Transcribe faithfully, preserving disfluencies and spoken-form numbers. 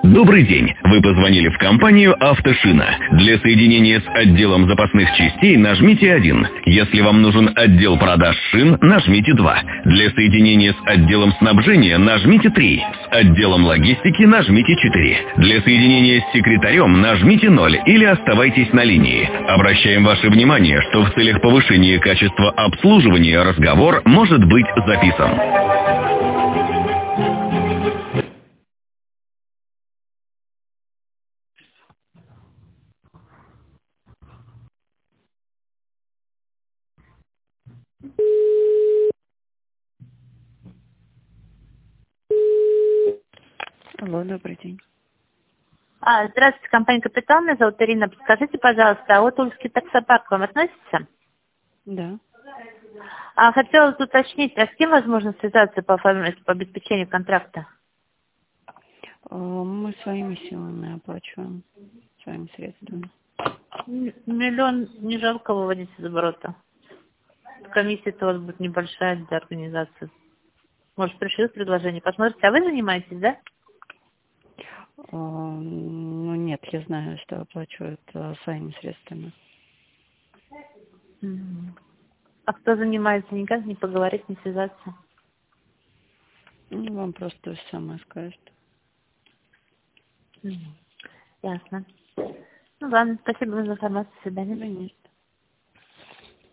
Добрый день. Вы позвонили в компанию «Автошина». Для соединения с отделом запасных частей нажмите один. Если вам нужен отдел продаж шин, нажмите два. Для соединения с отделом снабжения нажмите три. С отделом логистики нажмите четыре. Для соединения с секретарем нажмите ноль или оставайтесь на линии. Обращаем ваше внимание, что в целях повышения качества обслуживания разговор может быть записан. Алло, добрый день. А, здравствуйте, компания «Капитал». Меня зовут Ирина. Подскажите, пожалуйста, а вот Тульский таксопарк к вам относится? Да. А, хотелось уточнить, а с кем возможно связаться по оформлению, по обеспечению контракта? Э, Мы своими силами оплачиваем, своими средствами. М- Миллион не жалко выводить из оборота. Комиссия-то у вас будет небольшая для организации. Может, пришлют предложение. Посмотрите, а вы занимаетесь, да? Э, Ну нет, я знаю, что оплачивают э, своими средствами. Мгм. А кто занимается, никак не поговорить, не связаться? Ну, вам просто сама скажет. Мгм. Ясно. Ну ладно, спасибо за информацию. До свидания. Да нет.